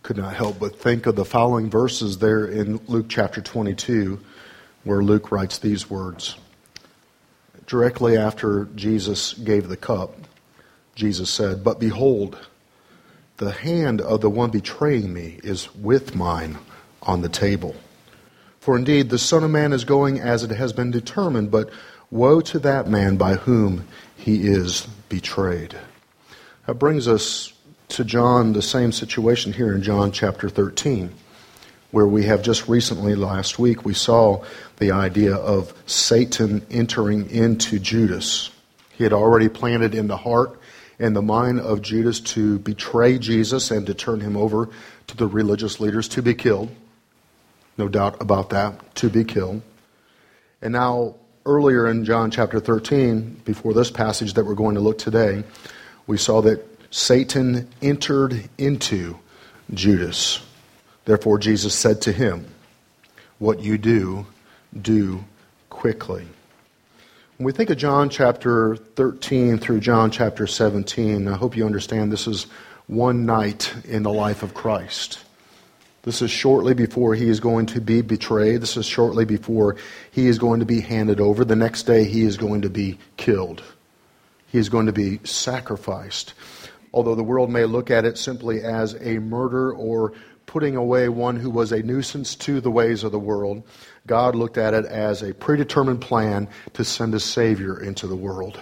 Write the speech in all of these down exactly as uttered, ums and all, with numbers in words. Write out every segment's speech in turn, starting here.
could not help but think of the following verses there in Luke chapter twenty-two, where Luke writes these words. Directly after Jesus gave the cup, Jesus said, "But behold, the hand of the one betraying me is with mine on the table. For indeed, the Son of Man is going as it has been determined, but woe to that man by whom he is betrayed." That brings us to John, the same situation here in John chapter thirteen, where we have just recently, last week, we saw the idea of Satan entering into Judas. He had already planted in the heart and the mind of Judas to betray Jesus and to turn him over to the religious leaders to be killed. No doubt about that, to be killed. And now, earlier in John chapter thirteen, before this passage that we're going to look today, we saw that Satan entered into Judas. Therefore, Jesus said to him, "What you do, do quickly." When we think of John chapter thirteen through John chapter seventeen, I hope you understand this is one night in the life of Christ. This is shortly before he is going to be betrayed. This is shortly before he is going to be handed over. The next day he is going to be killed. He is going to be sacrificed. Although the world may look at it simply as a murder or putting away one who was a nuisance to the ways of the world, God looked at it as a predetermined plan to send a Savior into the world.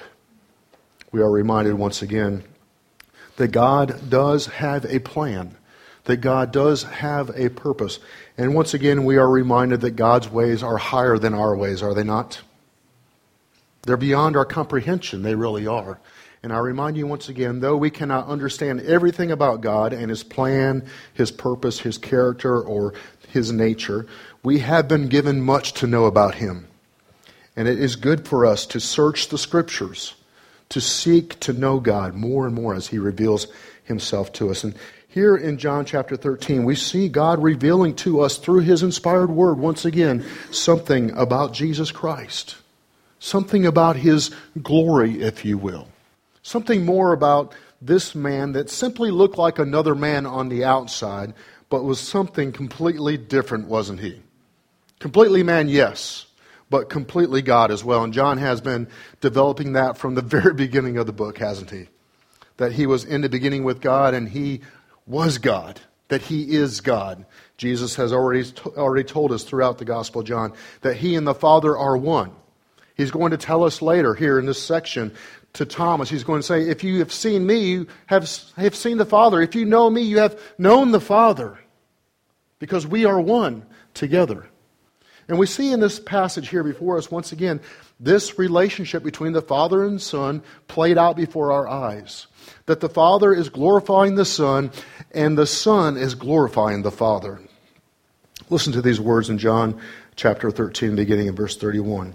We are reminded once again that God does have a plan, that God does have a purpose. And once again, we are reminded that God's ways are higher than our ways, are they not? They're beyond our comprehension, they really are. And I remind you once again, though we cannot understand everything about God and His plan, His purpose, His character, or His nature, we have been given much to know about Him. And it is good for us to search the Scriptures, to seek to know God more and more as He reveals Himself to us. And here in John chapter thirteen, we see God revealing to us through His inspired Word, once again, something about Jesus Christ. Something about His glory, if you will. Something more about this man that simply looked like another man on the outside, but was something completely different, wasn't he? Completely man, yes, but completely God as well. And John has been developing that from the very beginning of the book, hasn't he? That he was in the beginning with God and he was God, that he is God. Jesus has already, already told us throughout the Gospel of John that he and the Father are one. He's going to tell us later here in this section to Thomas, he's going to say, if you have seen me, you have, have seen the Father. If you know me, you have known the Father. Because we are one together. And we see in this passage here before us, once again, this relationship between the Father and Son played out before our eyes. That the Father is glorifying the Son, and the Son is glorifying the Father. Listen to these words in John chapter thirteen, beginning in verse thirty-one.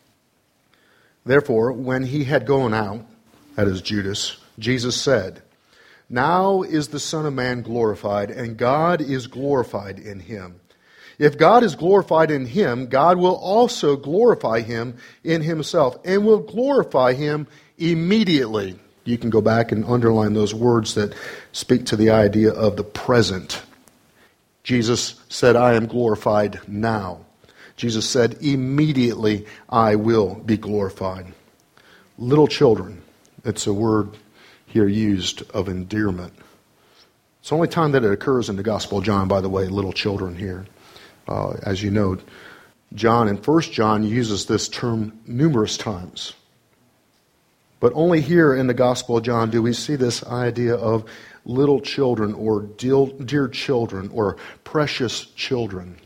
Therefore, when he had gone out, that is Judas, Jesus said, "Now is the Son of Man glorified, and God is glorified in him. If God is glorified in him, God will also glorify him in himself, and will glorify him immediately." You can go back and underline those words that speak to the idea of the present. Jesus said, "I am glorified now." Jesus said, "Immediately I will be glorified." Little children, it's a word here used of endearment. It's the only time that it occurs in the Gospel of John, by the way, little children here. Uh, as you know, John in First John uses this term numerous times. But only here in the Gospel of John do we see this idea of little children or dear, dear children or precious children.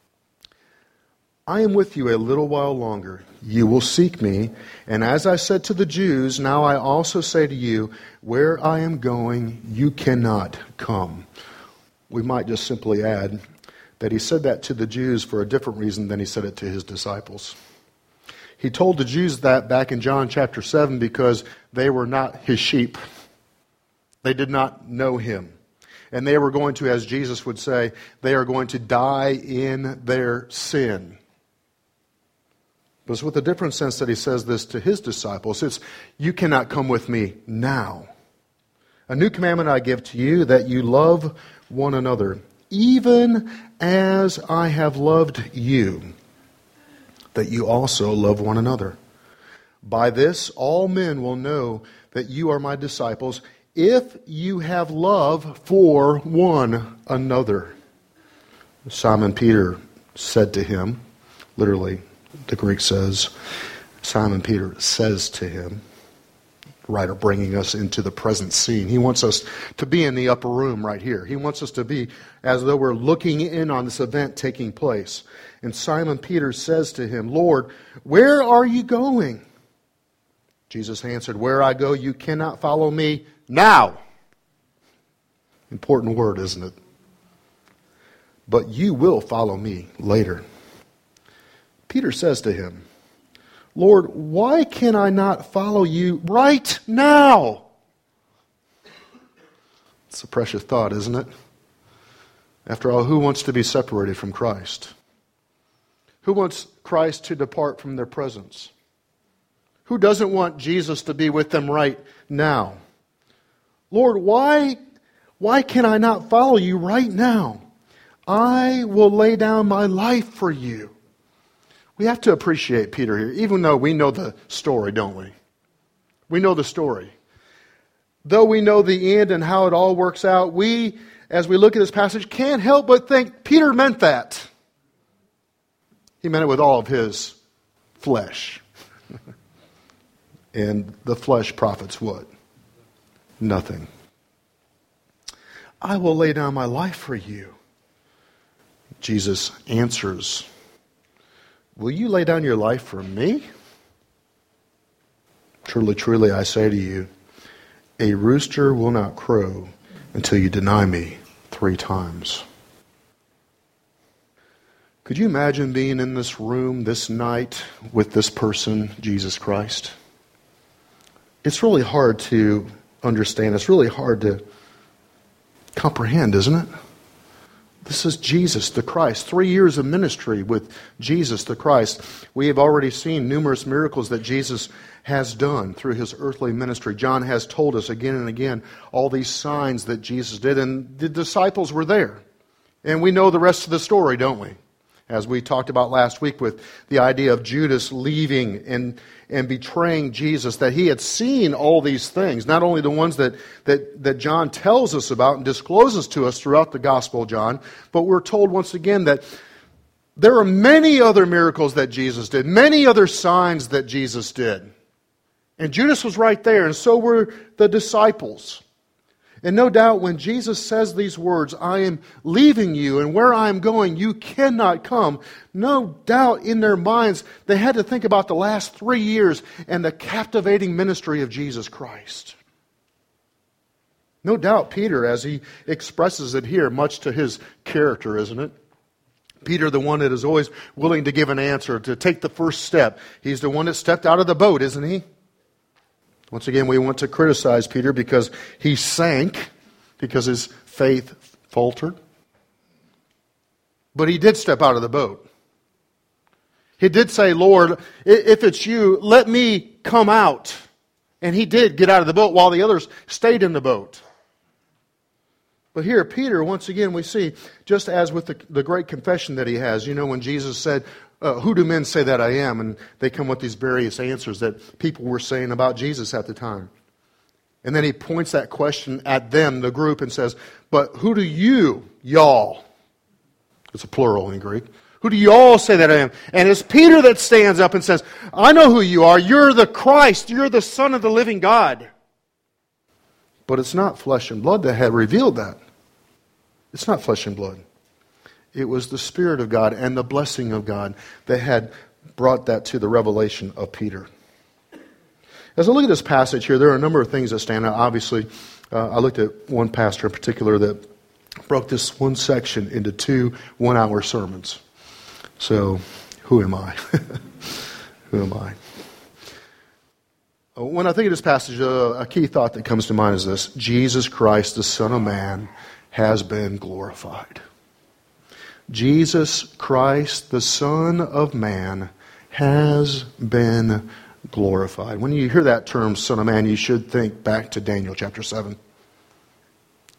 "I am with you a little while longer. You will seek me. And as I said to the Jews, now I also say to you, where I am going, you cannot come." We might just simply add that he said that to the Jews for a different reason than he said it to his disciples. He told the Jews that back in John chapter seven because they were not his sheep. They did not know him. And they were going to, as Jesus would say, they are going to die in their sin. But it's with a different sense that he says this to his disciples. It's, you cannot come with me now. A new commandment I give to you, that you love one another, even as I have loved you, that you also love one another. By this all men will know that you are my disciples, if you have love for one another. Simon Peter said to him, literally, the Greek says, Simon Peter says to him, writer bringing us into the present scene. He wants us to be in the upper room right here. He wants us to be as though we're looking in on this event taking place. And Simon Peter says to him, Lord, where are you going? Jesus answered, where I go, you cannot follow me now. Important word, isn't it? But you will follow me later. Peter says to him, Lord, why can I not follow you right now? It's a precious thought, isn't it? After all, who wants to be separated from Christ? Who wants Christ to depart from their presence? Who doesn't want Jesus to be with them right now? Lord, why, why can I not follow you right now? I will lay down my life for you. We have to appreciate Peter here, even though we know the story, don't we? We know the story. Though we know the end and how it all works out, we, as we look at this passage, can't help but think Peter meant that. He meant it with all of his flesh. And the flesh profits what? Nothing. I will lay down my life for you. Jesus answers, will you lay down your life for me? Truly, truly, I say to you, a rooster will not crow until you deny me three times. Could you imagine being in this room this night with this person, Jesus Christ? It's really hard to understand. It's really hard to comprehend, isn't it? This is Jesus the Christ. Three years of ministry with Jesus the Christ. We have already seen numerous miracles that Jesus has done through his earthly ministry. John has told us again and again all these signs that Jesus did, and the disciples were there. And we know the rest of the story, don't we? As we talked about last week with the idea of Judas leaving and, and betraying Jesus, that he had seen all these things, not only the ones that, that, that John tells us about and discloses to us throughout the Gospel of John, but we're told once again that there are many other miracles that Jesus did, many other signs that Jesus did. And Judas was right there, and so were the disciples. And no doubt when Jesus says these words, I am leaving you, and where I am going, you cannot come. No doubt in their minds, they had to think about the last three years and the captivating ministry of Jesus Christ. No doubt Peter, as he expresses it here, much to his character, isn't it? Peter, the one that is always willing to give an answer, to take the first step. He's the one that stepped out of the boat, isn't he? Once again, we want to criticize Peter because he sank, because his faith faltered. But he did step out of the boat. He did say, Lord, if it's you, let me come out. And he did get out of the boat while the others stayed in the boat. But here, Peter, once again, we see, just as with the, the great confession that he has, you know, when Jesus said, Uh, who do men say that I am? And they come with these various answers that people were saying about Jesus at the time. And then he points that question at them, the group, and says, but who do you, y'all? It's a plural in Greek. Who do y'all say that I am? And it's Peter that stands up and says, I know who you are. You're the Christ. You're the Son of the living God. But it's not flesh and blood that had revealed that. It's not flesh and blood. It was the Spirit of God and the blessing of God that had brought that to the revelation of Peter. As I look at this passage here, there are a number of things that stand out. Obviously, uh, I looked at one pastor in particular that broke this one section into two one-hour sermons. So, who am I? Who am I? When I think of this passage, uh, a key thought that comes to mind is this: Jesus Christ, the Son of Man, has been glorified. Jesus Christ, the Son of Man, has been glorified. When you hear that term, Son of Man, you should think back to Daniel chapter seven.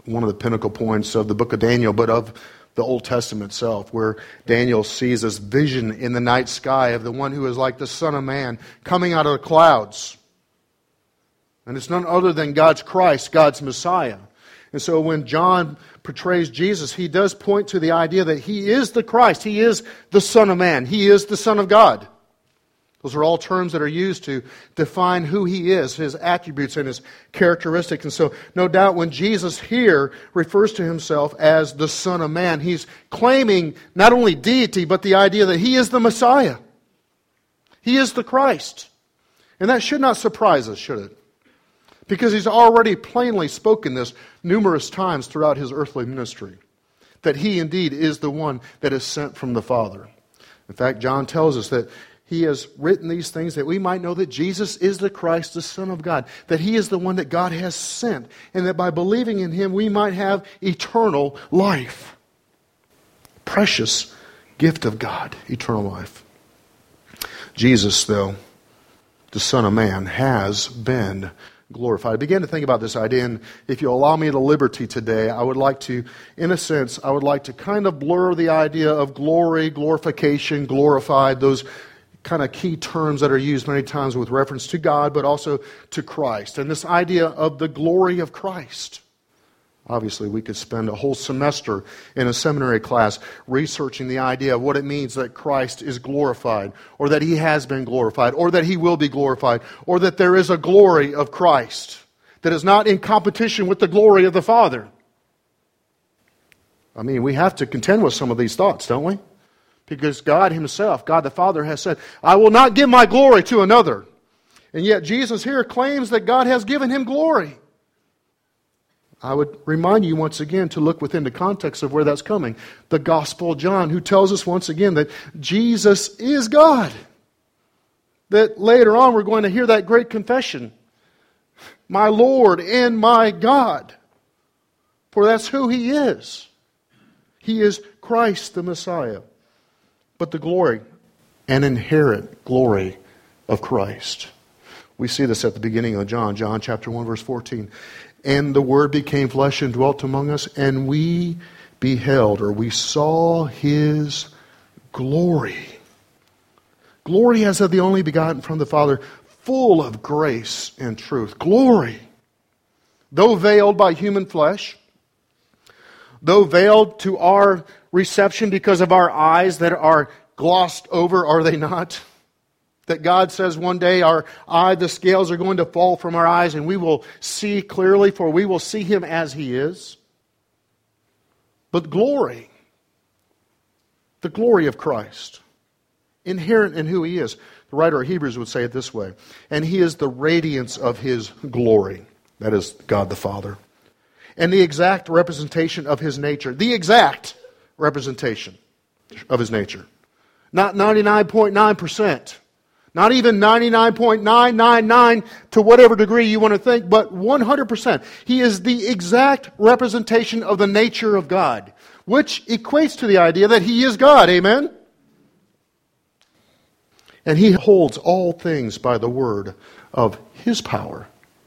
one of the pinnacle points of the book of Daniel, but of the Old Testament itself, where Daniel sees this vision in the night sky of the one who is like the Son of Man coming out of the clouds. And it's none other than God's Christ, God's Messiah. And so when John portrays Jesus, he does point to the idea that He is the Christ. He is the Son of Man. He is the Son of God. Those are all terms that are used to define who He is, His attributes and His characteristics. And so, no doubt, when Jesus here refers to Himself as the Son of Man, He's claiming not only deity, but the idea that He is the Messiah. He is the Christ. And that should not surprise us, should it? Because He's already plainly spoken this numerous times throughout His earthly ministry, that He indeed is the one that is sent from the Father. In fact, John tells us that He has written these things that we might know that Jesus is the Christ, the Son of God, that He is the one that God has sent, and that by believing in Him we might have eternal life. Precious gift of God, eternal life. Jesus, though, the Son of Man, has been glorified. I began to think about this idea, and if you allow me the liberty today, I would like to, in a sense, I would like to kind of blur the idea of glory, glorification, glorified, those kind of key terms that are used many times with reference to God, but also to Christ. And this idea of the glory of Christ. Obviously, we could spend a whole semester in a seminary class researching the idea of what it means that Christ is glorified, or that He has been glorified, or that He will be glorified, or that there is a glory of Christ that is not in competition with the glory of the Father. I mean, we have to contend with some of these thoughts, don't we? Because God Himself, God the Father, has said, I will not give my glory to another. And yet Jesus here claims that God has given Him glory. I would remind you once again to look within the context of where that's coming. The Gospel of John, who tells us once again that Jesus is God. That later on we're going to hear that great confession. My Lord and my God. For that's who He is. He is Christ the Messiah. But the glory, an inherent glory of Christ. We see this at the beginning of John, John chapter one, verse fourteen. And the Word became flesh and dwelt among us, and we beheld, or we saw His glory. Glory as of the only begotten from the Father, full of grace and truth. Glory. Though veiled by human flesh, though veiled to our reception because of our eyes that are glossed over, are they not? That God says one day our eye, the scales are going to fall from our eyes and we will see clearly, for we will see Him as He is. But glory, the glory of Christ, inherent in who He is. The writer of Hebrews would say it this way, and He is the radiance of His glory. That is God the Father. And the exact representation of His nature. The exact representation of His nature. Not ninety-nine point nine percent. Not even ninety-nine point nine nine nine to whatever degree you want to think, but one hundred percent. He is the exact representation of the nature of God, which equates to the idea that He is God. Amen? And He holds all things by the word of His power.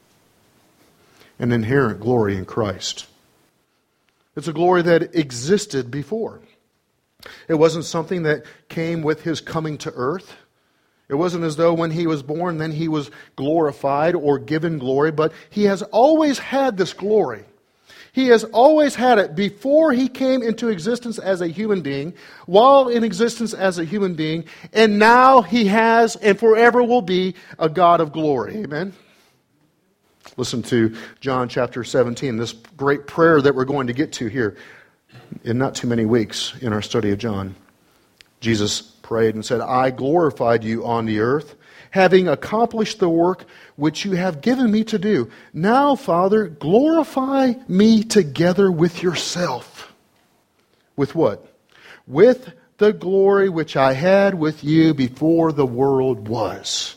An inherent glory in Christ. It's a glory that existed before. It wasn't something that came with His coming to earth. It wasn't as though when He was born, then He was glorified or given glory, but He has always had this glory. He has always had it before He came into existence as a human being, while in existence as a human being, and now He has and forever will be a God of glory. Amen? Listen to John chapter seventeen, this great prayer that we're going to get to here in not too many weeks in our study of John. Jesus prayed and said, I glorified you on the earth, having accomplished the work which you have given me to do. Now, Father, glorify me together with yourself. With what? With the glory which I had with you before the world was.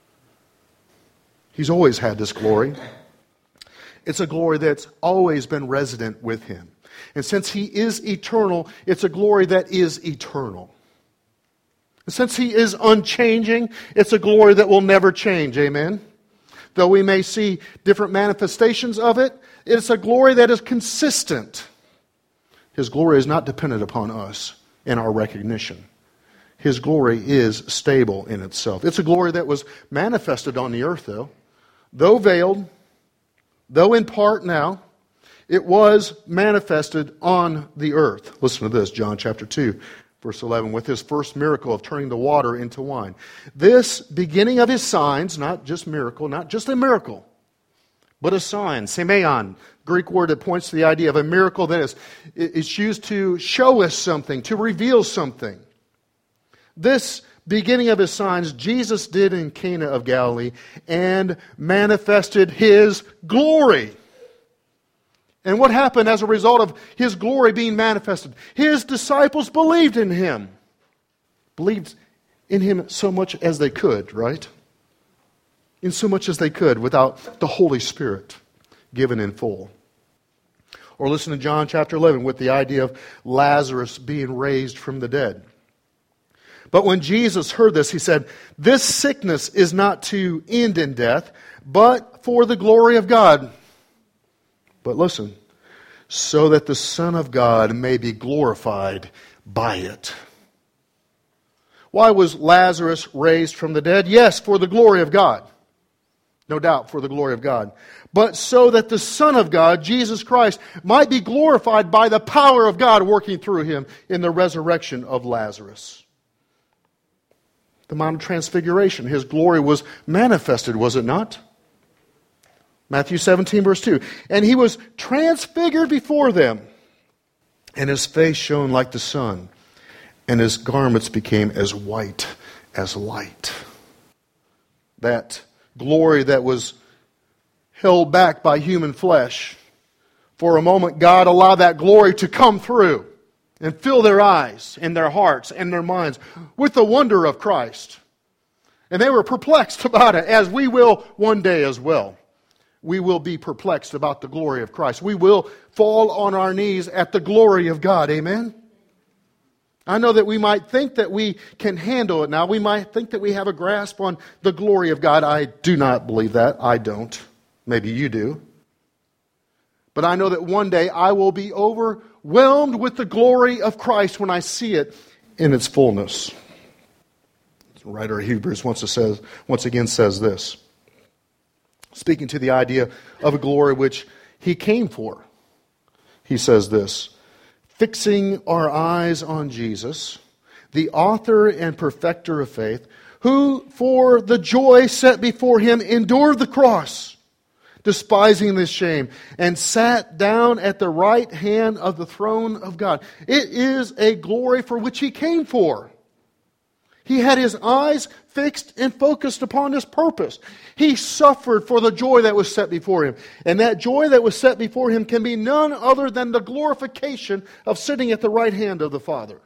He's always had this glory. It's a glory that's always been resident with Him. And since He is eternal, it's a glory that is eternal. And since He is unchanging, it's a glory that will never change. Amen? Though we may see different manifestations of it, it's a glory that is consistent. His glory is not dependent upon us and our recognition. His glory is stable in itself. It's a glory that was manifested on the earth, though. Though veiled, though in part now, it was manifested on the earth. Listen to this, John chapter two, verse eleven, with his first miracle of turning the water into wine. This beginning of his signs, not just miracle, not just a miracle, but a sign, semeion, Greek word that points to the idea of a miracle that is it's used to show us something, to reveal something. This beginning of his signs, Jesus did in Cana of Galilee and manifested his glory. And what happened as a result of his glory being manifested? His disciples believed in him. Believed in him so much as they could, right? In so much as they could without the Holy Spirit given in full. Or listen to John chapter eleven with the idea of Lazarus being raised from the dead. But when Jesus heard this, he said, "This sickness is not to end in death, but for the glory of God." But listen, so that the Son of God may be glorified by it. Why was Lazarus raised from the dead? Yes, for the glory of God. No doubt, for the glory of God. But so that the Son of God, Jesus Christ, might be glorified by the power of God working through him in the resurrection of Lazarus. The Mount of Transfiguration, his glory was manifested, was it not? Matthew seventeen, verse two. And he was transfigured before them, and his face shone like the sun, and his garments became as white as light. That glory that was held back by human flesh, for a moment God allowed that glory to come through and fill their eyes and their hearts and their minds with the wonder of Christ. And they were perplexed about it, as we will one day as well. We will be perplexed about the glory of Christ. We will fall on our knees at the glory of God. Amen? I know that we might think that we can handle it now. We might think that we have a grasp on the glory of God. I do not believe that. I don't. Maybe you do. But I know that one day I will be overwhelmed with the glory of Christ when I see it in its fullness. The writer of Hebrews once, says, once again says this, speaking to the idea of a glory which he came for. He says this, fixing our eyes on Jesus, the author and perfecter of faith, who for the joy set before him endured the cross, despising the shame, and sat down at the right hand of the throne of God. It is a glory for which he came for. He had his eyes fixed and focused upon his purpose. He suffered for the joy that was set before him. And that joy that was set before him can be none other than the glorification of sitting at the right hand of the Father.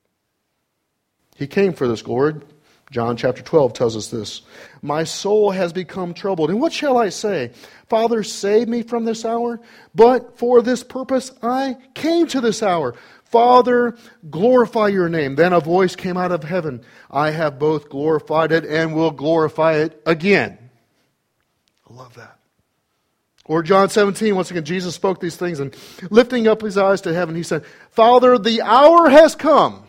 He came for this glory. John chapter twelve tells us this. My soul has become troubled. And what shall I say? Father, save me from this hour. But for this purpose I came to this hour. Father, glorify your name. Then a voice came out of heaven. I have both glorified it and will glorify it again. I love that. Or John seventeen, once again, Jesus spoke these things, and lifting up his eyes to heaven, he said, Father, the hour has come.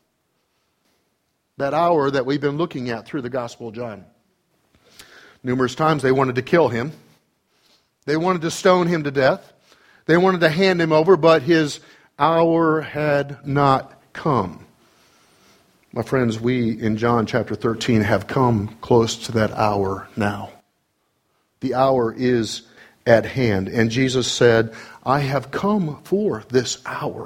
That hour that we've been looking at through the Gospel of John. Numerous times they wanted to kill him. They wanted to stone him to death. They wanted to hand him over, but his hour had not come. My friends, we in John chapter thirteen have come close to that hour now. The hour is at hand. And Jesus said, I have come for this hour.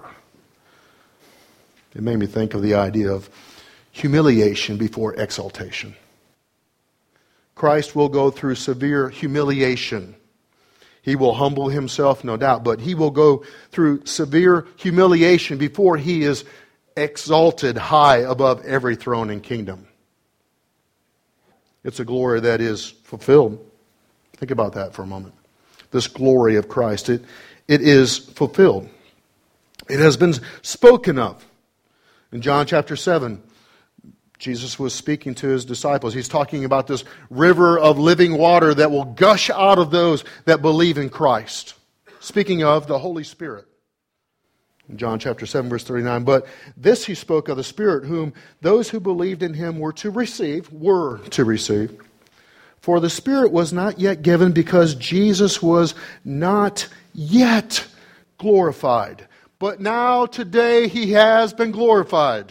It made me think of the idea of humiliation before exaltation. Christ will go through severe humiliation. He will humble himself, no doubt, but he will go through severe humiliation before he is exalted high above every throne and kingdom. It's a glory that is fulfilled. Think about that for a moment. This glory of Christ, it, it is fulfilled. It has been spoken of. In John chapter seven, Jesus was speaking to his disciples. He's talking about this river of living water that will gush out of those that believe in Christ. Speaking of the Holy Spirit. In John chapter seven, verse thirty-nine, but this he spoke of the Spirit, whom those who believed in him were to receive, were to receive. For the Spirit was not yet given because Jesus was not yet glorified. But now, today, he has been glorified.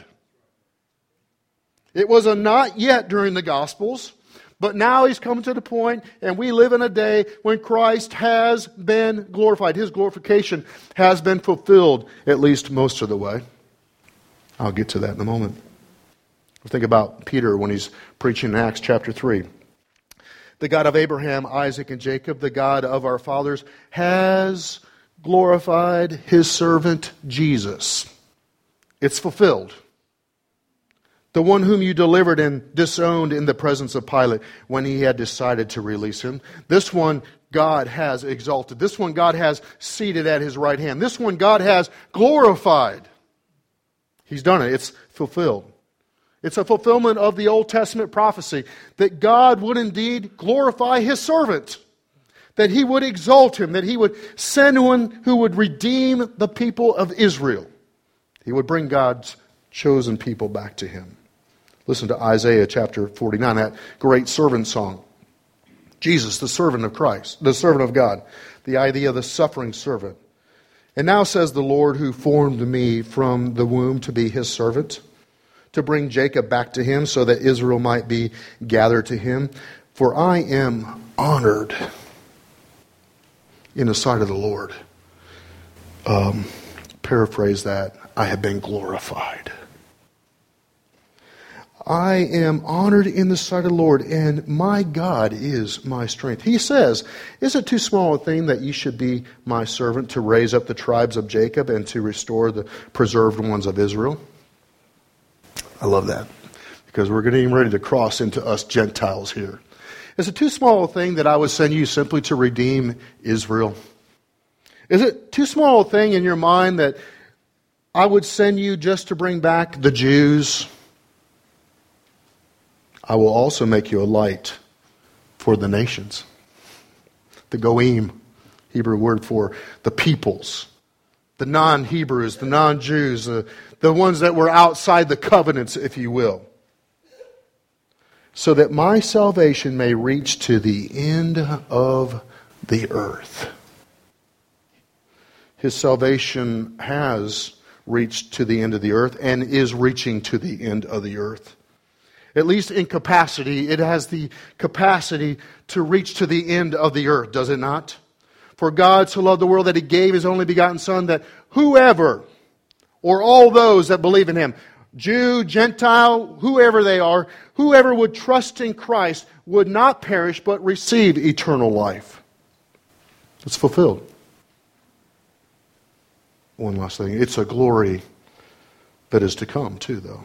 It was a not yet during the Gospels, but now he's come to the point, and we live in a day when Christ has been glorified. His glorification has been fulfilled, at least most of the way. I'll get to that in a moment. Think about Peter when he's preaching in Acts chapter three. The God of Abraham, Isaac, and Jacob, the God of our fathers, has glorified his servant Jesus. It's fulfilled. The one whom you delivered and disowned in the presence of Pilate when he had decided to release him. This one God has exalted. This one God has seated at his right hand. This one God has glorified. He's done it. It's fulfilled. It's a fulfillment of the Old Testament prophecy that God would indeed glorify his servant. That he would exalt him. That he would send one who would redeem the people of Israel. He would bring God's chosen people back to him. Listen to Isaiah chapter forty-nine, that great servant song. Jesus, the servant of Christ, the servant of God. The idea of the suffering servant. And now says the Lord who formed me from the womb to be his servant, to bring Jacob back to him so that Israel might be gathered to him. For I am honored in the sight of the Lord. Um, paraphrase that, I have been glorified. I am honored in the sight of the Lord, and my God is my strength. He says, is it too small a thing that you should be my servant to raise up the tribes of Jacob and to restore the preserved ones of Israel? I love that, because we're getting ready to cross into us Gentiles here. Is it too small a thing that I would send you simply to redeem Israel? Is it too small a thing in your mind that I would send you just to bring back the Jews? I will also make you a light for the nations. The goyim, Hebrew word for the peoples. The non-Hebrews, the non-Jews, the, the ones that were outside the covenants, if you will. So that my salvation may reach to the end of the earth. His salvation has reached to the end of the earth and is reaching to the end of the earth. At least in capacity, it has the capacity to reach to the end of the earth, does it not? For God so loved the world that he gave his only begotten Son, that whoever, or all those that believe in him, Jew, Gentile, whoever they are, whoever would trust in Christ would not perish but receive eternal life. It's fulfilled. One last thing. It's a glory that is to come too, though.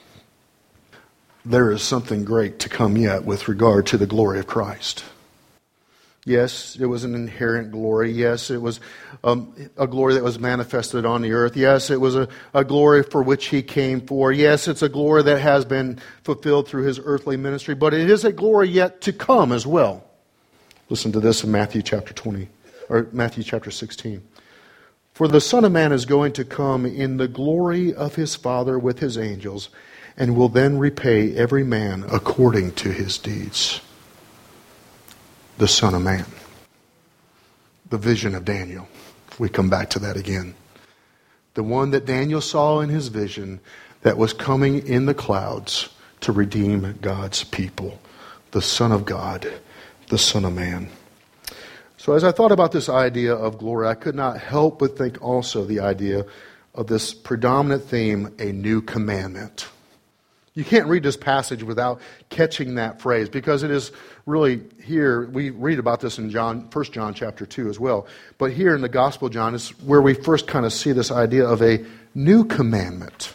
There is something great to come yet with regard to the glory of Christ. Yes, it was an inherent glory. Yes, it was um, a glory that was manifested on the earth. Yes, it was a, a glory for which he came for. Yes, it's a glory that has been fulfilled through his earthly ministry. But it is a glory yet to come as well. Listen to this in Matthew chapter twenty, or Matthew chapter sixteen. For the Son of Man is going to come in the glory of his Father with his angels, and will then repay every man according to his deeds. The Son of Man. The vision of Daniel. We come back to that again. The one that Daniel saw in his vision that was coming in the clouds to redeem God's people. The Son of God. The Son of Man. So as I thought about this idea of glory, I could not help but think also the idea of this predominant theme, a new commandment. You can't read this passage without catching that phrase, because it is really here, we read about this in John, First John chapter two as well. But here in the Gospel of John is where we first kind of see this idea of a new commandment.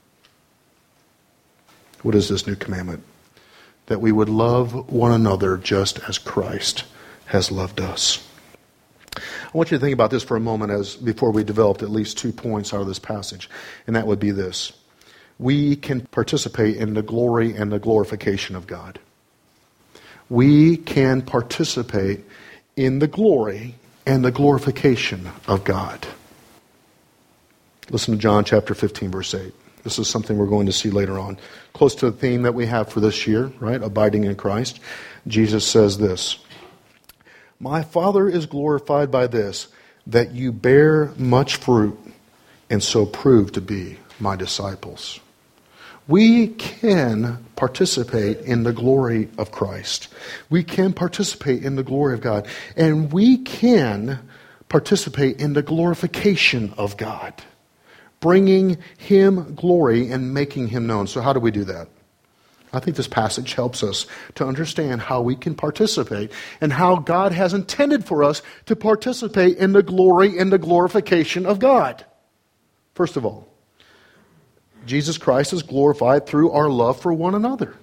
What is this new commandment? That we would love one another just as Christ has loved us. I want you to think about this for a moment as before we developed at least two points out of this passage. And that would be this. we can participate in the glory and the glorification of God. We can participate in the glory and the glorification of God. Listen to John chapter fifteen, verse eight. This is something we're going to see later on. Close to the theme that we have for this year, right? Abiding in Christ. Jesus says this, "My Father is glorified by this, that you bear much fruit, and so prove to be my disciples." We can participate in the glory of Christ. We can participate in the glory of God. And we can participate in the glorification of God, bringing Him glory and making Him known. So how do we do that? I think this passage helps us to understand how we can participate and how God has intended for us to participate in the glory and the glorification of God. First of all, Jesus Christ is glorified through our love for one another.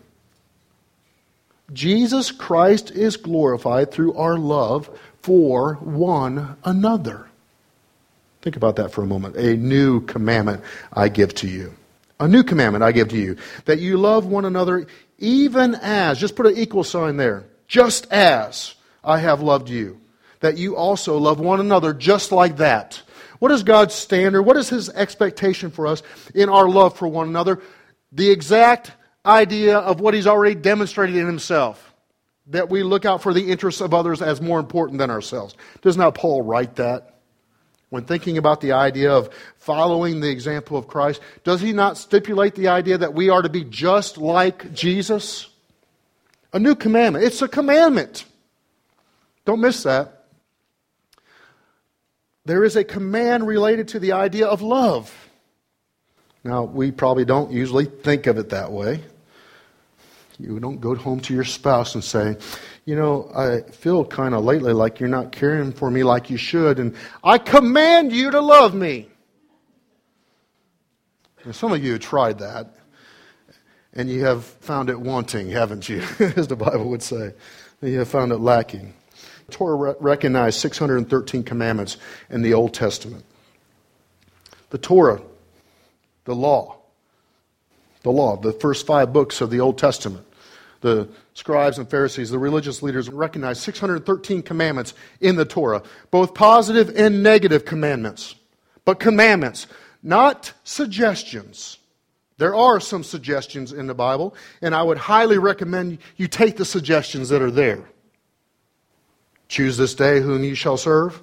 Jesus Christ is glorified through our love for one another. Think about that for a moment. A new commandment I give to you. A new commandment I give to you, that you love one another even as, just put an equal sign there, just as I have loved you, that you also love one another just like that. What is God's standard? What is His expectation for us in our love for one another? The exact idea of what He's already demonstrated in Himself, that we look out for the interests of others as more important than ourselves. Does not Paul write that? When thinking about the idea of following the example of Christ, does he not stipulate the idea that we are to be just like Jesus? A new commandment. It's a commandment. Don't miss that. There is a command related to the idea of love. Now, we probably don't usually think of it that way. You don't go home to your spouse and say, you know, I feel kind of lately like you're not caring for me like you should, and I command you to love me. And some of you have tried that, and you have found it wanting, haven't you? As the Bible would say. You have found it lacking. The Torah recognized six hundred thirteen commandments in the Old Testament. The Torah, the law, the law, the first five books of the Old Testament. The scribes and Pharisees, the religious leaders, recognized six hundred thirteen commandments in the Torah, both positive and negative commandments. But commandments, not suggestions. There are some suggestions in the Bible, and I would highly recommend you take the suggestions that are there. Choose this day whom you shall serve.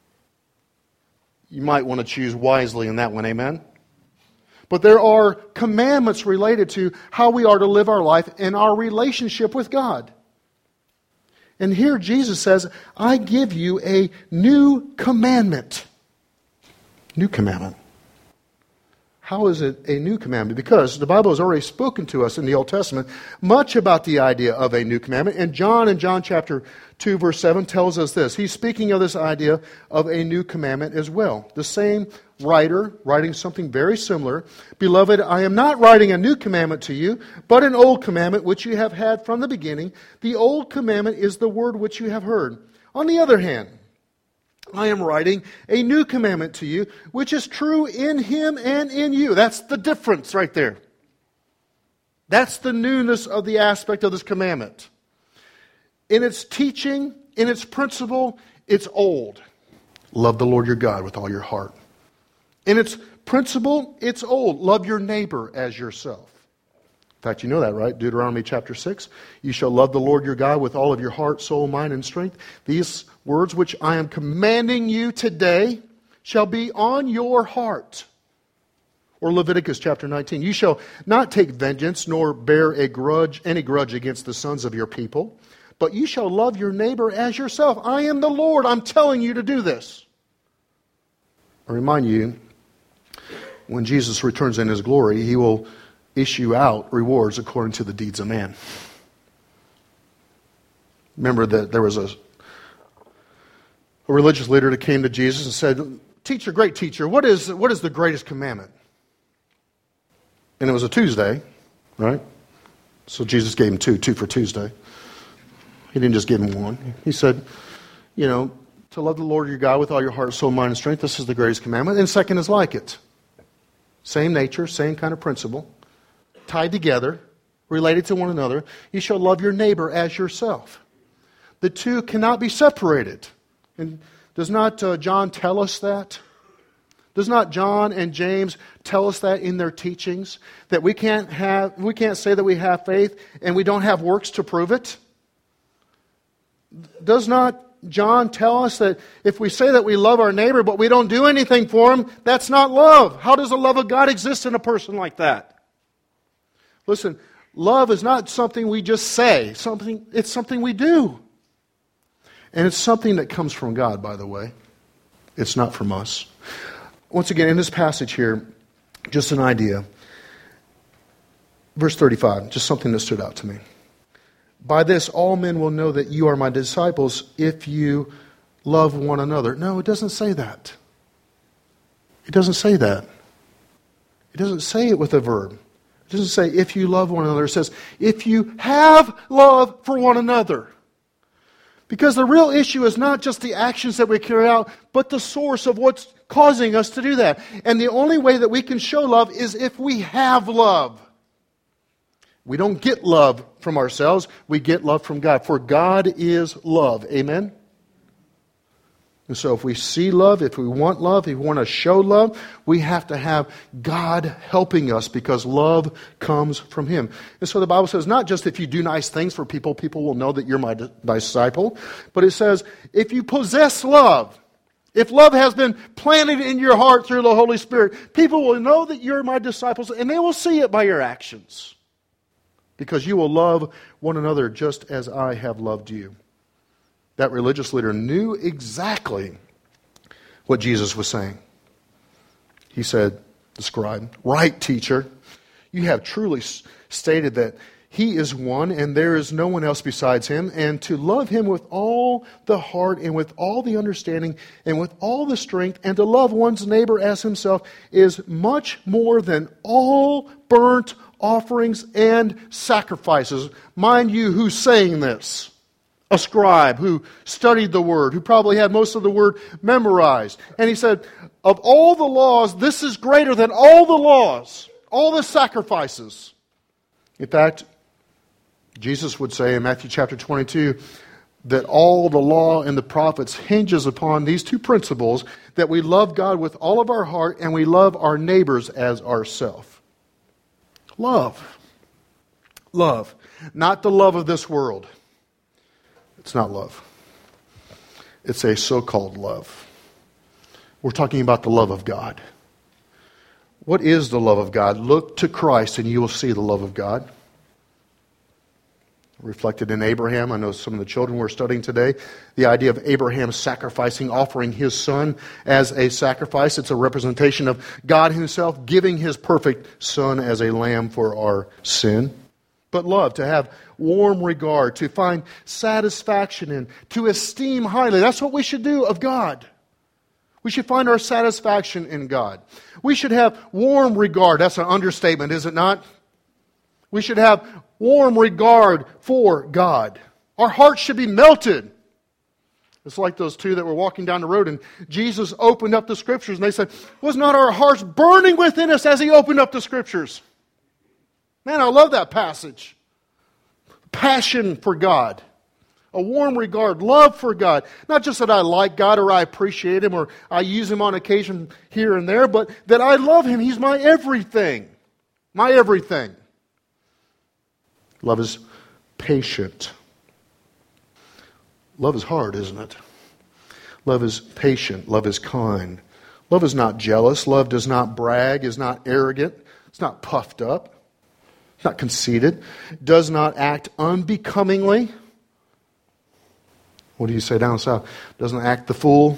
You might want to choose wisely in that one, amen? But there are commandments related to how we are to live our life in our relationship with God. And here Jesus says, I give you a new commandment. New commandment. How is it a new commandment? Because the Bible has already spoken to us in the Old Testament much about the idea of a new commandment. And John in John chapter two verse seven tells us this. He's speaking of this idea of a new commandment as well. The same writer, writing something very similar. Beloved, I am not writing a new commandment to you, but an old commandment which you have had from the beginning. The old commandment is the word which you have heard. On the other hand, I am writing a new commandment to you, which is true in Him and in you. That's the difference right there. That's the newness of the aspect of this commandment. In its teaching, in its principle, it's old. Love the Lord your God with all your heart. In its principle, it's old. Love your neighbor as yourself. In fact, you know that, right? Deuteronomy chapter six. You shall love the Lord your God with all of your heart, soul, mind, and strength. These words which I am commanding you today shall be on your heart. Or Leviticus chapter nineteen. You shall not take vengeance nor bear a grudge, any grudge against the sons of your people, but you shall love your neighbor as yourself. I am the Lord. I'm telling you to do this. I remind you, when Jesus returns in His glory, He will issue out rewards according to the deeds of man. Remember that there was a, a religious leader that came to Jesus and said, Teacher, great teacher, what is, what is the greatest commandment? And it was a Tuesday, right? So Jesus gave him two, two for Tuesday. He didn't just give him one. He said, you know, to love the Lord your God with all your heart, soul, mind, and strength. This is the greatest commandment. And second is like it. Same nature, same kind of principle. tied together, related to one another. You shall love your neighbor as yourself. The two cannot be separated. And does not uh, John tell us that? Does not John and James tell us that in their teachings? That we can't have, we can't say that we have faith and we don't have works to prove it? Does not John tell us that if we say that we love our neighbor but we don't do anything for him, that's not love? How does the love of God exist in a person like that? Listen, love is not something we just say. Something, it's something we do. And it's something that comes from God, by the way. It's not from us. Once again, in this passage here, just an idea. Verse thirty-five, just something that stood out to me. By this all men will know that you are my disciples if you love one another. No, it doesn't say that. It doesn't say that. It doesn't say it with a verb. It doesn't say if you love one another. It says if you have love for one another. Because the real issue is not just the actions that we carry out, but the source of what's causing us to do that. And the only way that we can show love is if we have love. We don't get love from ourselves, we get love from God. For God is love. Amen? And so if we see love, if we want love, if we want to show love, we have to have God helping us because love comes from Him. And so the Bible says not just if you do nice things for people, people will know that you're my disciple, but it says if you possess love, if love has been planted in your heart through the Holy Spirit, people will know that you're my disciples and they will see it by your actions. Because you will love one another just as I have loved you. That religious leader knew exactly what Jesus was saying. He said, the scribe, right, teacher, you have truly stated that He is one and there is no one else besides Him, and to love Him with all the heart and with all the understanding and with all the strength, and to love one's neighbor as himself is much more than all burnt offerings and sacrifices. Mind you, who's saying this? A scribe who studied the Word, who probably had most of the Word memorized. And he said, of all the laws, this is greater than all the laws, all the sacrifices. In fact, Jesus would say in Matthew chapter twenty-two that all the law and the prophets hinges upon these two principles, that we love God with all of our heart and we love our neighbors as ourselves. Love. Love. Not the love of this world. It's not love. It's a so-called love. We're talking about the love of God. What is the love of God? Look to Christ and you will see the love of God. Reflected in Abraham. I know some of the children we're studying today. The idea of Abraham sacrificing, offering his son as a sacrifice. It's a representation of God Himself giving His perfect Son as a lamb for our sin. But love, to have warm regard, to find satisfaction in, to esteem highly. That's what we should do of God. We should find our satisfaction in God. We should have warm regard. That's an understatement, is it not? We should have warm regard for God. Our hearts should be melted. It's like those two that were walking down the road and Jesus opened up the Scriptures and they said, was not our hearts burning within us as He opened up the Scriptures? Man, I love that passage. Passion for God. A warm regard, love for God. Not just that I like God or I appreciate Him or I use Him on occasion here and there, but that I love Him. He's my everything. My everything. Love is patient. Love is hard, isn't it? Love is patient. Love is kind. Love is not jealous. Love does not brag, is not arrogant. It's not puffed up. It's not conceited. Does not act unbecomingly. What do you say down south? Doesn't act the fool.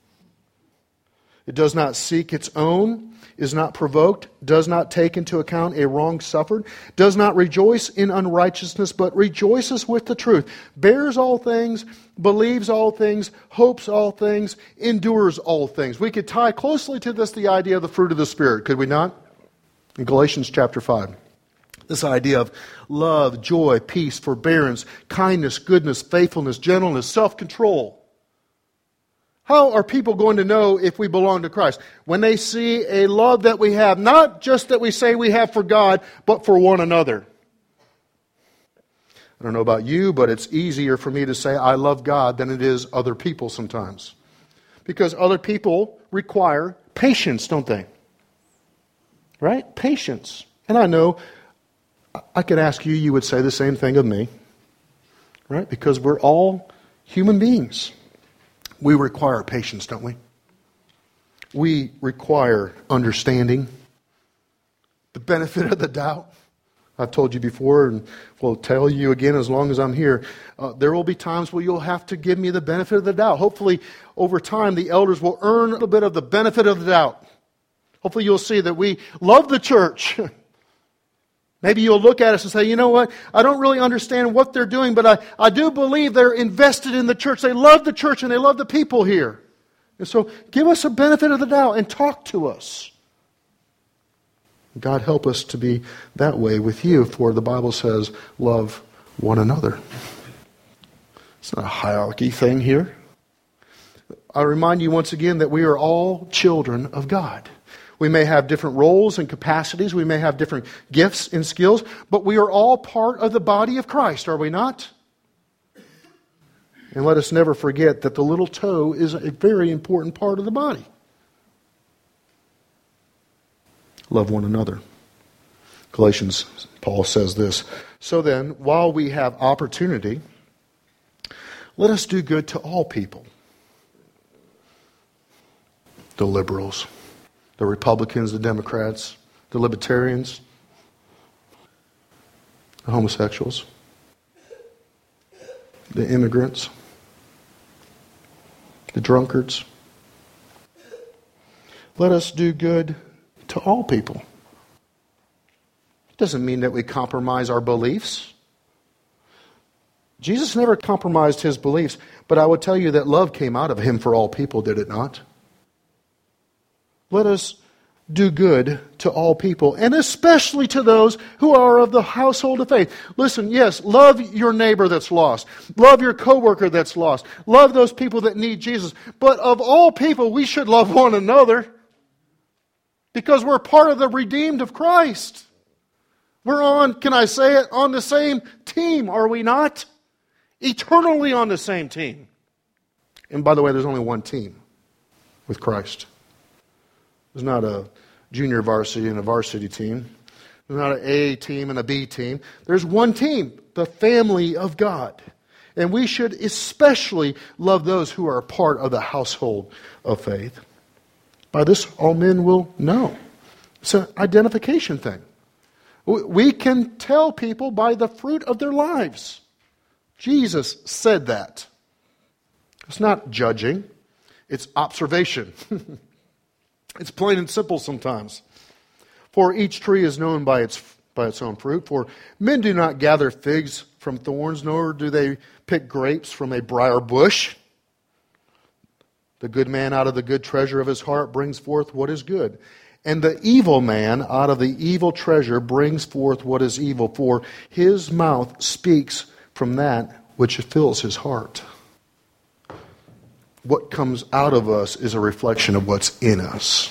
It does not seek its own. Is not provoked, does not take into account a wrong suffered, does not rejoice in unrighteousness, but rejoices with the truth, bears all things, believes all things, hopes all things, endures all things. We could tie closely to this the idea of the fruit of the Spirit, could we not? In Galatians chapter five. This idea of love, joy, peace, forbearance, kindness, goodness, faithfulness, gentleness, self-control. How are people going to know if we belong to Christ? When they see a love that we have, not just that we say we have for God, but for one another. I don't know about you, but it's easier for me to say I love God than it is other people sometimes. Because other people require patience, don't they? Right? Patience. And I know I could ask you, you would say the same thing of me. Right? Because we're all human beings. We require patience, don't we? We require understanding, the benefit of the doubt. I've told you before and will tell you again as long as I'm here. Uh, there will be times where you'll have to give me the benefit of the doubt. Hopefully, over time, the elders will earn a little bit of the benefit of the doubt. Hopefully, you'll see that we love the church. Maybe you'll look at us and say, you know what, I don't really understand what they're doing, but I, I do believe they're invested in the church. They love the church and they love the people here. And so give us a benefit of the doubt and talk to us. God help us to be that way with you, for the Bible says, love one another. It's not a hierarchy thing here. I remind you once again that we are all children of God. We may have different roles and capacities. We may have different gifts and skills, but we are all part of the body of Christ, are we not? And let us never forget that the little toe is a very important part of the body. Love one another. Galatians, Paul says this, so then, while we have opportunity, let us do good to all people. The liberals, the Republicans, the Democrats, the Libertarians, the homosexuals, the immigrants, the drunkards. Let us do good to all people. It doesn't mean that we compromise our beliefs. Jesus never compromised his beliefs, but I would tell you that love came out of him for all people, did it not? Let us do good to all people, and especially to those who are of the household of faith. Listen, yes, love your neighbor that's lost. Love your coworker that's lost. Love those people that need Jesus. But of all people, we should love one another because we're part of the redeemed of Christ. We're on, can I say it, on the same team, are we not? Eternally on the same team. And by the way, there's only one team with Christ. There's not a junior varsity and a varsity team. There's not an A team and a B team. There's one team, the family of God. And we should especially love those who are a part of the household of faith. By this, all men will know. It's an identification thing. We can tell people by the fruit of their lives. Jesus said that. It's not judging. It's observation. It's plain and simple sometimes. For each tree is known by its by its own fruit. For men do not gather figs from thorns, nor do they pick grapes from a briar bush. The good man out of the good treasure of his heart brings forth what is good. And the evil man out of the evil treasure brings forth what is evil. For his mouth speaks from that which fills his heart. What comes out of us is a reflection of what's in us.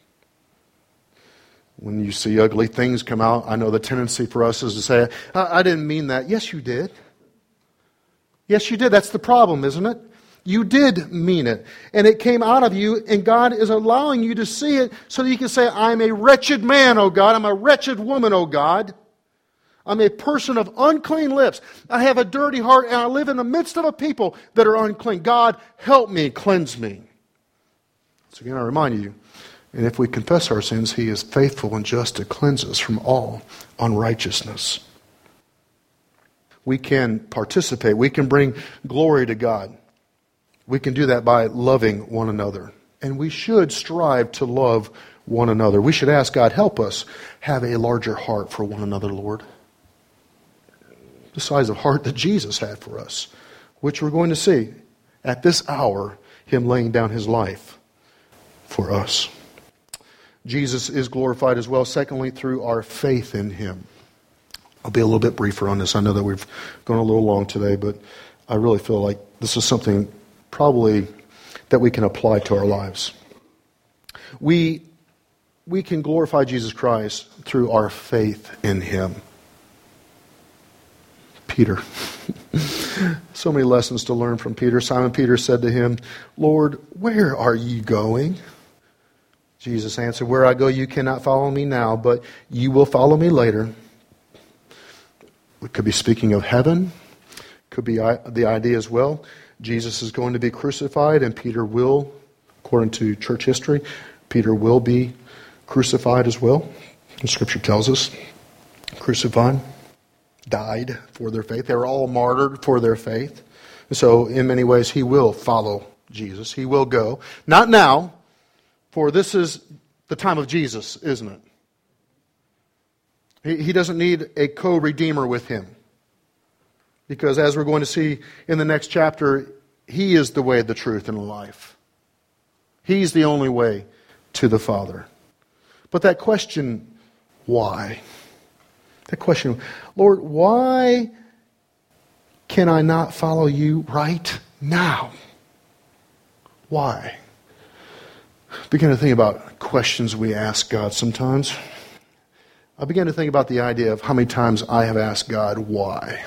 When you see ugly things come out, I know the tendency for us is to say, I, I didn't mean that. Yes, you did. Yes, you did. That's the problem, isn't it? You did mean it. And it came out of you, and God is allowing you to see it so that you can say, I'm a wretched man, O God. I'm a wretched woman, O God. I'm a person of unclean lips. I have a dirty heart, and I live in the midst of a people that are unclean. God, help me, cleanse me. So again, I remind you, and if we confess our sins, He is faithful and just to cleanse us from all unrighteousness. We can participate. We can bring glory to God. We can do that by loving one another. And we should strive to love one another. We should ask God, help us have a larger heart for one another, Lord. The size of heart that Jesus had for us, which we're going to see at this hour, Him laying down His life for us. Jesus is glorified as well, secondly, through our faith in Him. I'll be a little bit briefer on this. I know that we've gone a little long today, but I really feel like this is something probably that we can apply to our lives. We, we can glorify Jesus Christ through our faith in Him. Peter. So many lessons to learn from Peter. Simon Peter said to him, Lord, where are you going? Jesus answered, where I go you cannot follow me now, but you will follow me later. We could be speaking of heaven. Could be the idea as well. Jesus is going to be crucified, and Peter will, according to church history, Peter will be crucified as well. The Scripture tells us, crucified, died for their faith. They were all martyred for their faith. So in many ways, he will follow Jesus. He will go. Not now, for this is the time of Jesus, isn't it? He, he doesn't need a co-redeemer with him. Because as we're going to see in the next chapter, He is the way, the truth, and the life. He's the only way to the Father. But that question, why? That question, Lord, why can I not follow you right now? Why? I begin to think about questions we ask God sometimes. I began to think about the idea of how many times I have asked God, why?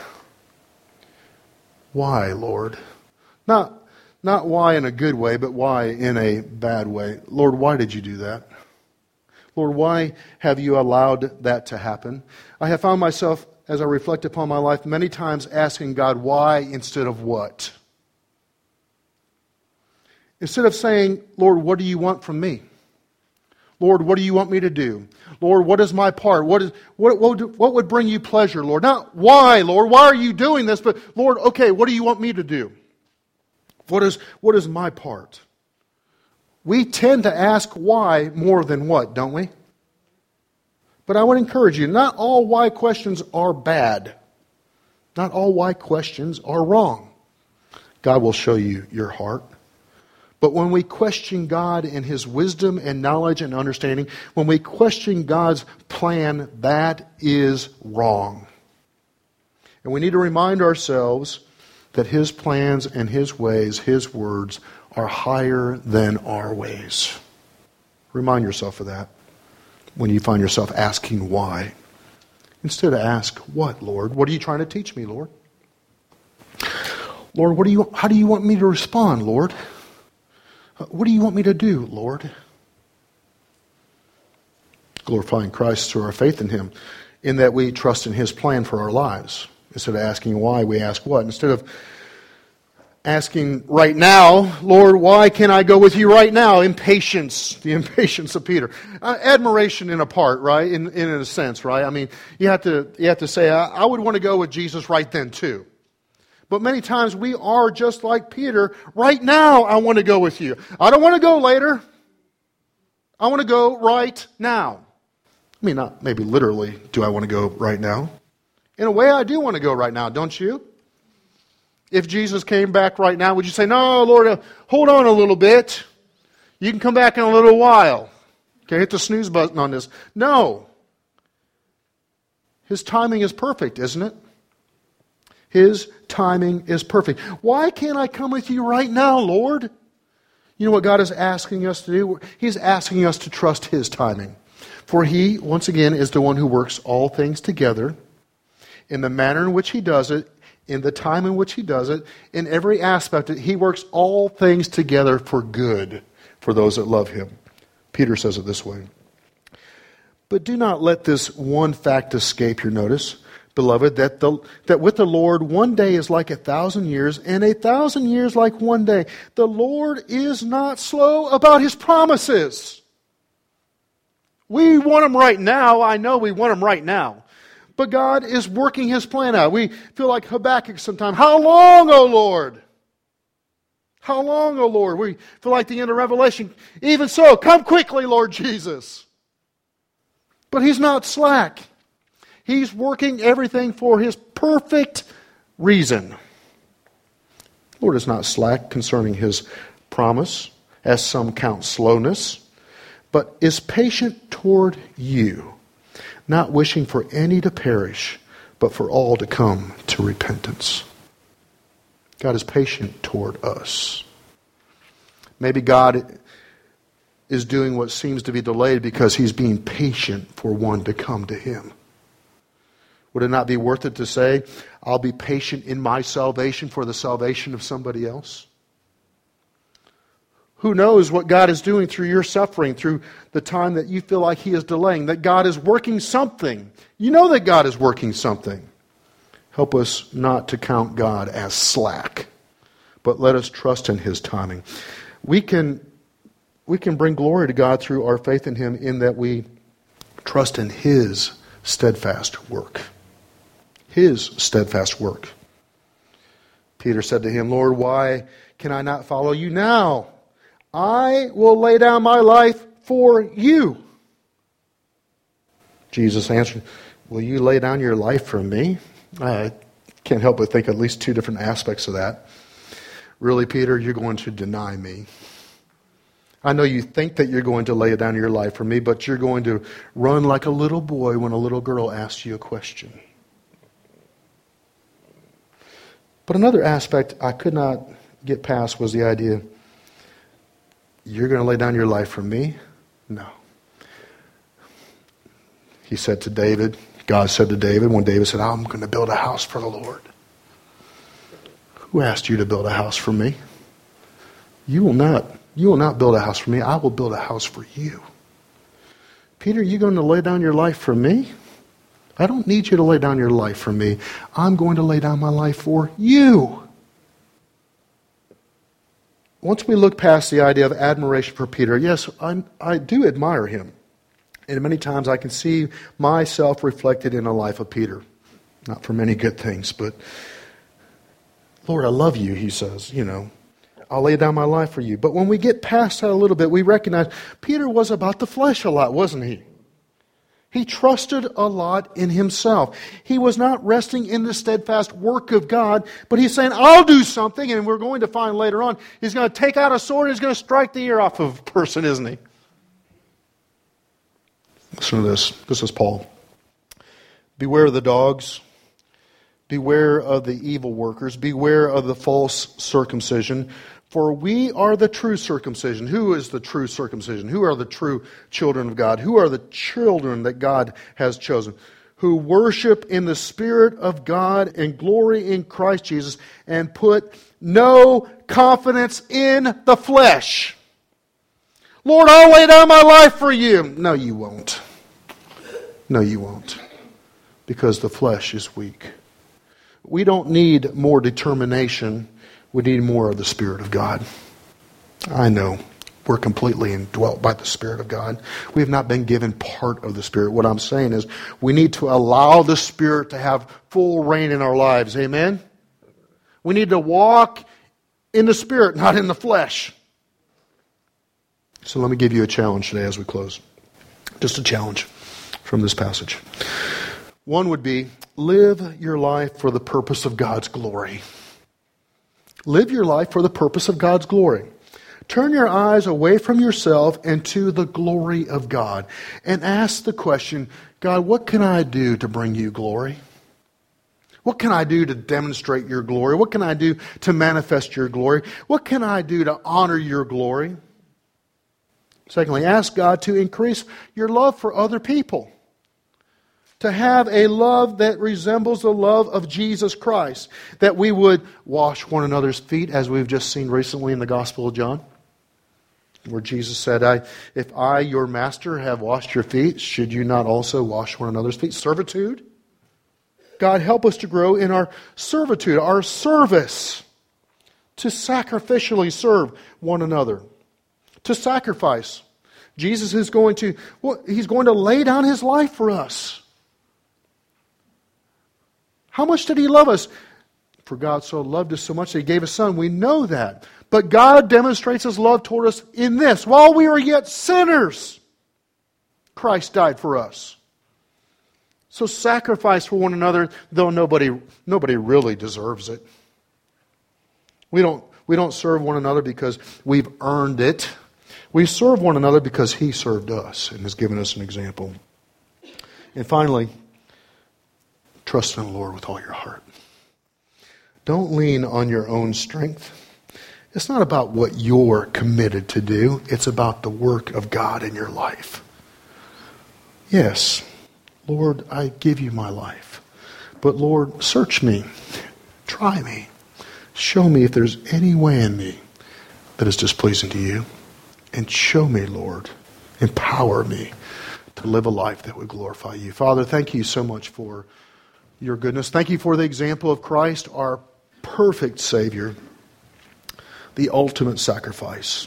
Why, Lord? Not, not why in a good way, but why in a bad way. Lord, why did you do that? Lord, why have you allowed that to happen? I have found myself, as I reflect upon my life, many times asking God why instead of what. Instead of saying, Lord, what do you want from me? Lord, what do you want me to do? Lord, what is my part? What is what, what, what would bring you pleasure, Lord? Not why, Lord, why are you doing this? But Lord, okay, what do you want me to do? What is, what is my part? We tend to ask why more than what, don't we? But I would encourage you, not all why questions are bad. Not all why questions are wrong. God will show you your heart. But when we question God in His wisdom and knowledge and understanding, when we question God's plan, that is wrong. And we need to remind ourselves that His plans and His ways, His words, are higher than our ways. Remind yourself of that when you find yourself asking why. Instead, ask, what, Lord? What are you trying to teach me, Lord? Lord, what do you? How do you want me to respond, Lord? What do you want me to do, Lord? Glorifying Christ through our faith in Him, in that we trust in His plan for our lives. Instead of asking why, we ask what. Instead of asking right now, Lord, why can't I go with you right now? Impatience, the impatience of Peter. Uh, admiration in a part, right? In, in a sense, right? I mean, you have to, you have to say, I, I would want to go with Jesus right then too. But many times we are just like Peter. Right now, I want to go with you. I don't want to go later. I want to go right now. I mean, not maybe literally, do I want to go right now? In a way, I do want to go right now, don't you? If Jesus came back right now, would you say, no, Lord, uh, hold on a little bit. You can come back in a little while. Okay, hit the snooze button on this. No. His timing is perfect, isn't it? His timing is perfect. Why can't I come with you right now, Lord? You know what God is asking us to do? He's asking us to trust His timing. For He, once again, is the one who works all things together in the manner in which He does it, in the time in which He does it, in every aspect. He works all things together for good for those that love Him. Peter says it this way. But do not let this one fact escape your notice, beloved, that the that with the Lord one day is like a thousand years, and a thousand years like one day. The Lord is not slow about His promises. We want them right now. I know we want them right now. But God is working His plan out. We feel like Habakkuk sometimes. How long, O Lord? How long, O Lord? We feel like the end of Revelation. Even so, come quickly, Lord Jesus. But He's not slack. He's working everything for His perfect reason. The Lord is not slack concerning His promise, as some count slowness, but is patient toward you, not wishing for any to perish, but for all to come to repentance. God is patient toward us. Maybe God is doing what seems to be delayed because He's being patient for one to come to Him. Would it not be worth it to say, I'll be patient in my salvation for the salvation of somebody else? Who knows what God is doing through your suffering, through the time that you feel like He is delaying, that God is working something. You know that God is working something. Help us not to count God as slack, but let us trust in His timing. We can, we can bring glory to God through our faith in Him in that we trust in His steadfast work. His steadfast work. Peter said to Him, Lord, why can I not follow You now? I will lay down my life for You. Jesus answered, will you lay down your life for Me? I can't help but think at least two different aspects of that. Really, Peter, you're going to deny Me. I know you think that you're going to lay down your life for Me, but you're going to run like a little boy when a little girl asks you a question. But another aspect I could not get past was the idea, you're going to lay down your life for Me? No. He said to David, God said to David, when David said, I'm going to build a house for the Lord. Who asked you to build a house for Me? You will not. You will not build a house for Me. I will build a house for you. Peter, you going to lay down your life for Me? I don't need you to lay down your life for Me. I'm going to lay down my life for you. Once we look past the idea of admiration for Peter, yes, I'm, I do admire him. And many times I can see myself reflected in the life of Peter. Not for many good things, but Lord, I love You, he says, you know. I'll lay down my life for You. But when we get past that a little bit, we recognize Peter was about the flesh a lot, wasn't he? He trusted a lot in himself. He was not resting in the steadfast work of God, but he's saying, I'll do something, and we're going to find later on, he's going to take out a sword and he's going to strike the ear off of a person, isn't he? Listen to this. This is Paul. Beware of the dogs. Beware of the evil workers. Beware of the false circumcision. For we are the true circumcision. Who is the true circumcision? Who are the true children of God? Who are the children that God has chosen? Who worship in the Spirit of God and glory in Christ Jesus and put no confidence in the flesh. Lord, I'll lay down my life for You. No, you won't. No, you won't. Because the flesh is weak. We don't need more determination. We need more of the Spirit of God. I know we're completely indwelt by the Spirit of God. We have not been given part of the Spirit. What I'm saying is we need to allow the Spirit to have full reign in our lives. Amen? We need to walk in the Spirit, not in the flesh. So let me give you a challenge today as we close. Just a challenge from this passage. One would be, live your life for the purpose of God's glory. Live your life for the purpose of God's glory. Turn your eyes away from yourself and to the glory of God. And ask the question, God, what can I do to bring You glory? What can I do to demonstrate Your glory? What can I do to manifest Your glory? What can I do to honor Your glory? Secondly, ask God to increase your love for other people. To have a love that resembles the love of Jesus Christ. That we would wash one another's feet, as we've just seen recently in the Gospel of John. Where Jesus said, I, if I, your master, have washed your feet, should you not also wash one another's feet? Servitude. God, help us to grow in our servitude, our service. To sacrificially serve one another. To sacrifice. Jesus is going to, well, He's going to lay down His life for us. How much did He love us? For God so loved us so much that He gave His Son. We know that. But God demonstrates His love toward us in this. While we are yet sinners, Christ died for us. So sacrifice for one another, though nobody, nobody really deserves it. We don't, we don't serve one another because we've earned it. We serve one another because He served us and has given us an example. And finally, trust in the Lord with all your heart. Don't lean on your own strength, It's not about what you're committed to do. It's about the work of God in your life. Yes, Lord, I give you my life. But Lord, search me. Try me. Show me if there's any way in me that is displeasing to you. And show me, Lord, empower me to live a life that would glorify you. Father, thank you so much for your goodness. Thank you for the example of Christ, our perfect Savior, the ultimate sacrifice,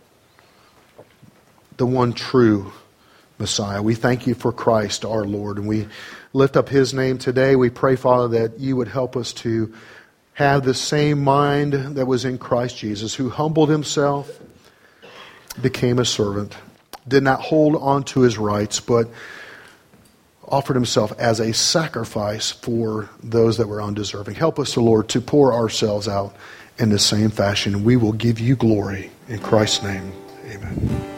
the one true Messiah. We thank you for Christ, our Lord, and we lift up his name today. We pray, Father, that you would help us to have the same mind that was in Christ Jesus, who humbled himself, became a servant, did not hold on to his rights, but offered himself as a sacrifice for those that were undeserving. Help us, Lord, to pour ourselves out in the same fashion. We will give you glory. In Christ's name, amen.